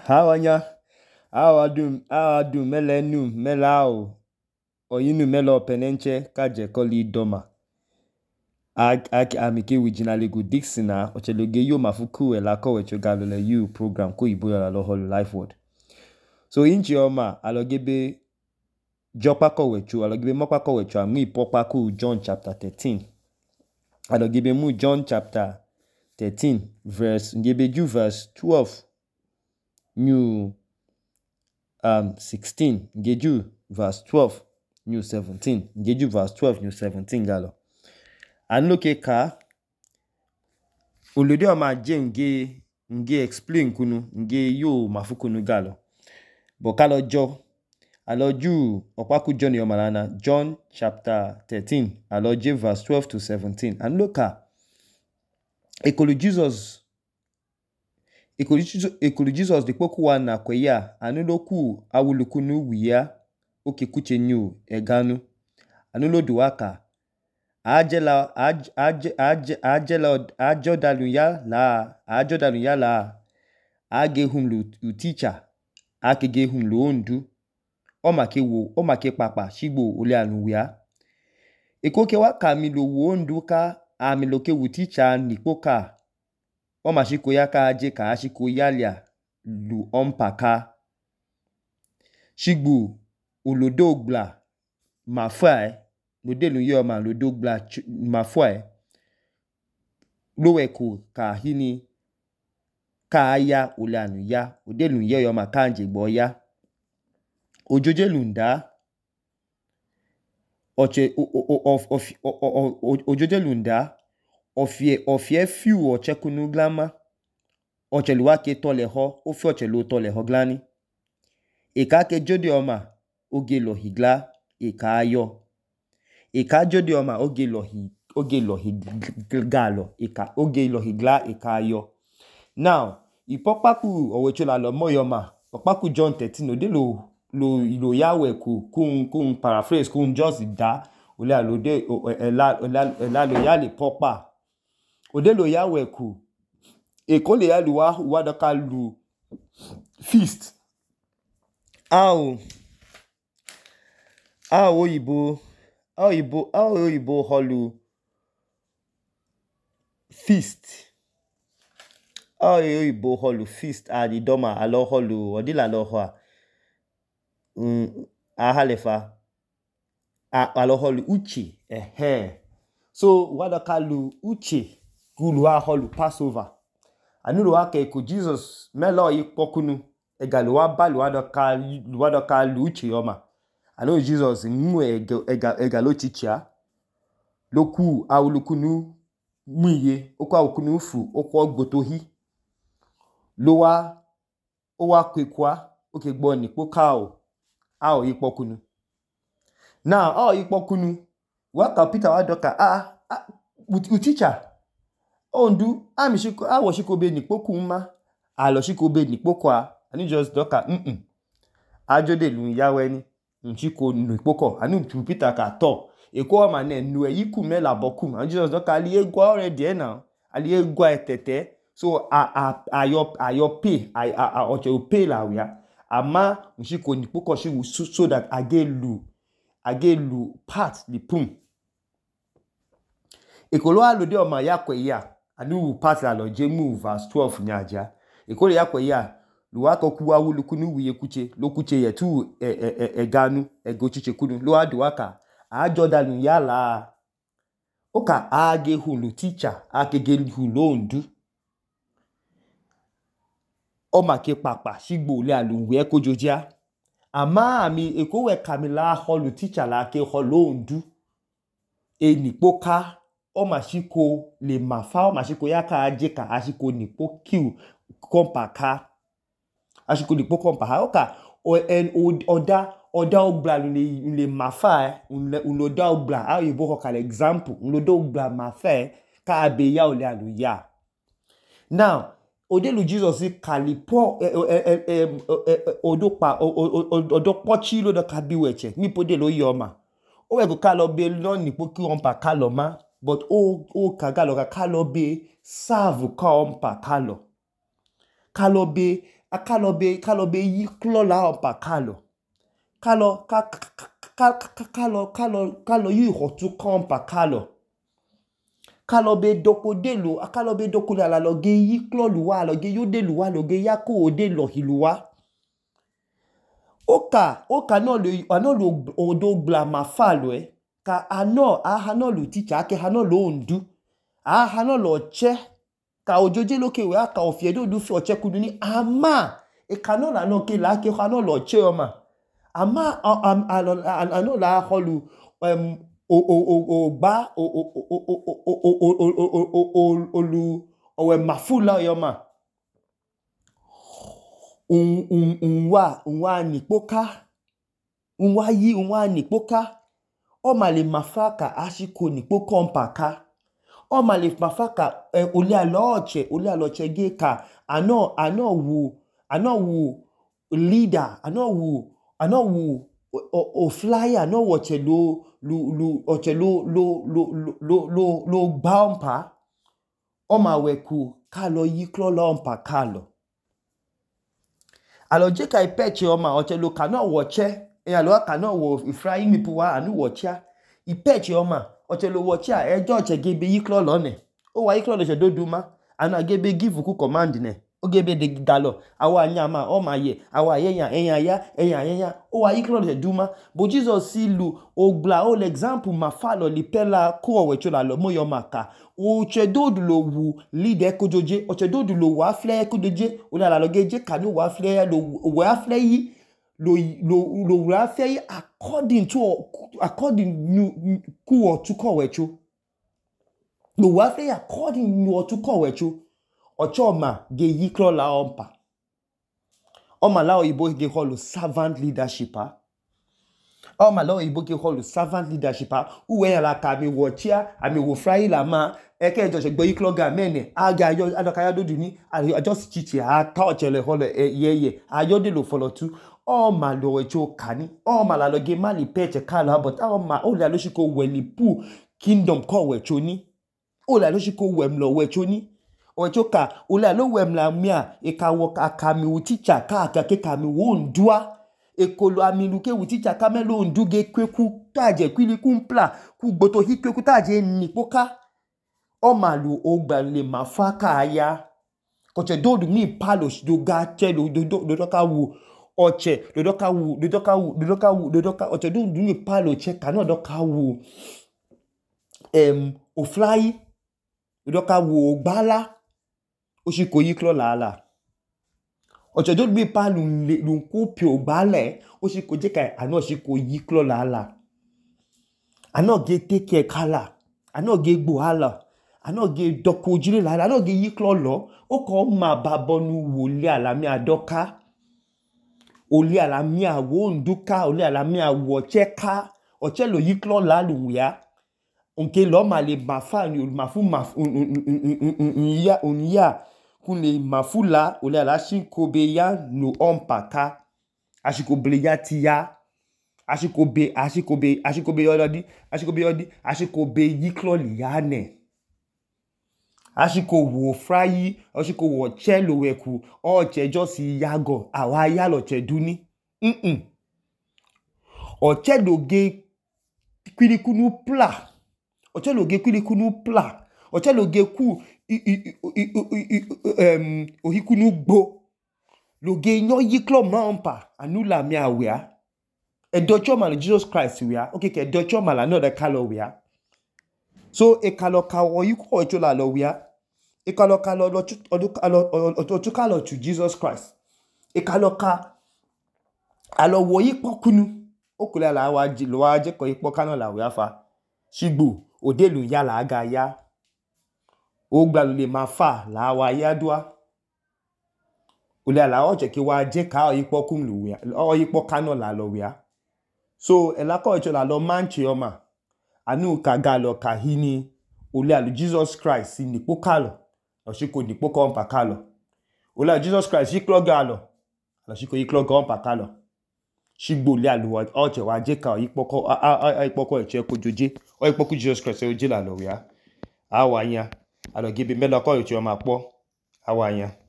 Hawanya, awadum melenu melao oyinu melo penenche kaje koli doma. Amike wijinaligu Dixina ocheloge yo mafuku elako wechogalole you program ko iboya la lohol life word. So inchi oma alogebe jopako wecho alogebe mopako wecho ami popaku John chapter 13. Alogebe mu John chapter 13 verse 12 new 16 Geju verse 12 new 17 Geju verse 12 new 17 galo anloke ka olode ma je nge explain kunu nge yo mafukunu galo bokalo jo aloju opaku John yomalana John chapter 13 aloje verse 12 to 17 anloka ekolo Jesus de pokuwa na kweya anuloku awulukunu wiya okekuche nyu eganu anulo duwaka ajodalunya la agehum lu teacher akegehum lu ondu omake papa shigbo ole anuya ekoke waka mi lo wo ondu ka amiloke wu teacher nipoka omashiko yaka aje ka ashiko yalia lu ompaka shigbu ulodogla mafai modelu yoma lodogla mafai loweko ka hini ka aya ulanu ya odelu yoma kanje gboya ojoje lunda ojoje lunda ofie few ochekunu glama ocheluwa ke toleho ofi ochelu toleho glani eka ke jodi oma oge lohigla eka ayo eka jodi oma oge lohigalo eka oge lohigla eka ayo now ipopaku owechola lo moyoma popaku John 13 odelo lo yawe kun paraphrase kun just da ole alode ela lo yale popa odelo yawe ku ekole yaluwa wadoka lu feast ao oyibo holu feast adidoma alo holu odila lo ho ahalefa alo holu uche so wadoka lu uche guluwa holu Passover anulo wake ku Jesus melo yipokunu egaluwa balu wadoka lu uche yoma anu Jesus nmu egalo chicha loku awulukunu muye okwa okunu fu okwa gbotohi lowa owa kwekwa okegbo ni pokao ao yipokunu now yipokunu waka Peter wadoka teacher ondu awoshikobe ni pokuma aloshikobe ni pokwa ani just doka ajode lu yawe ni nchiko nu poko anu tu Peter ka to eko ma ne nu yiku mela bokum ani just doka ali egwa already now ali egwa etete so ayo pay oche pay la wia ama nchiko ni poko shi so that agelu part the pum ekolo alode o ma yakwe ya anu part la lo jemu verse 12 nyaja ekolo yakwe ya luwako kuwa wulukunu wiye kuche lokuche yetu eganu egochiche kunu lo aduwaka ajodalu yala oka age hulu teacher akege hulu ondu omake papa shigbo le alunwe kojojia ama ami ekowe kamila holu teacher la ke holu ondu enipoka omashiko le mafa omashiko yaka aje ka ashiko nipo kiu kompaka ashiko nipo kompaka oka oda ogla le mafa uloda ogla ayibo ho kale example uloda ogla mafa ka abeya ole aluya now odelu Jesus kalipo odopochi lo do kabiweche mi podelo yoma o ka lo be lo nipo ki on pa kaloma but o kagalo ka kalo be serve ka on pa kalo be akalobe yiklo la ompa kalo yi hotu kompa kalobe dokodelo akalobe dokole ala loge yiklo luwa loge yode luwa loge yako ode lohiluwa oka no lo odo gla mafalo ka ano lo teacher ake ano lo ondu ano lo che ka ojoje loke we aka ofiedo du fi oche kudu ni ama kano la no ke la ke ano lo che oma ama ano la holu ogba olu owe mafula yoma unwa nikpoka omale mafaka ashiko nikpoka mpaka omale mafaka oli aloche ge ka ano wu leader ano wu o flyer ano woche lo gbaompa oma weku kalo yiklo lompa kalo aloje ka ipeche oma oche lo kana woche alo kana wo ifrai mipuwa anu wocha ipeche oma oche lo wocha ejo oche gebe yiklo lone o wa yiklo lo se doduma ana gebe give ku command ne o gebe de galo awa anyama o maye awa eyan o wa yiklo lo se duma bo Jesus silu ogla o l'example mafalo lipela ko wecho la lo moyo maka o chedodu lo wu leader kojoje o chedodu lo wa fle kojoje o la logeje kanu wa fle yi lo wa fle yi according ku o tuko wecho lo wa fle according nu o tuko wecho ochoma ge yiklo la ompa oma la oyibo ge holo servant leadership oma la oyibo ge holo servant leadership uwe ya la ka mi wo chia ami wo fry la ma eke jo se gbo yiklo ga mene aga yo adokaya do duni just chichi aka ochele holo yeye ayode lo follow tu oma lo wecho kani oma la lo ge mali peche kala but oma o la lo shiko welipu kingdom ko wecho ni o la lo shiko wem lo wecho ni ochoka ule lo wemla mia ekawo akami uticha ka ke kami wo ndua ekolo amiluke uticha kamelo nduge kweku taje kwiliku mpla ku gboto hikweku taje nipoka o malu ogba le mafaka aya koche dodu ni palo doga che dodoka wu oche dodoka oche dodu ni palo che kana doka wu ofly dodoka wu ogbala oshiko yiklo la oche do bi pa lu ko pi ogbale oshiko je kai ano oshiko yiklo la ano ge take kala ano ge gbo hala ano ge doko jire la ano ge yiklo lo o ko ma babonu woli alami adoka oli alami awo nduka oli alami awo cheka oche lo yiklo la lu ya onke lo ma le mafa ni unya kunle mafula ole ala shikobe ya no ompaka ashikobe ya tiya ashikobe yiklo liane ashiko wo fry ashiko wo chelo weku o chejo si yago awa ya lo cheduni o chedo ge kwilikunu pla ocheloge ku ohikunu gbo loge nyo yiklo mampa anula mi awia edocho mal Jesus Christ wia okay ke edocho mal another kalo wia so e kalo ka oyiko ochola lo wia e kalo lo to Jesus Christ e kalo ka alo wo yipo kunu okule ala wa ji lo wa je ko yipo kana la wia fa shigbo odelu ya la aga ya ogba le mafa la wa ya dua ole ala oje ki wa je ka oyipo kun lu ya oyipo kano la lo ya so elako echo la lo manchi oma anu ka ga lo ka hini ole alu Jesus Christ ni po kalo o shiko ni po ko mpa kalo ole Jesus Christ yiklo galo lo shiko yiklo go mpa kalo shigbo le alu oje wa je ka oyipo ko eche ko joje oyipo ku Jesus Christ oje la lo ya awanya alo gibi melo ko eche o ma po awanya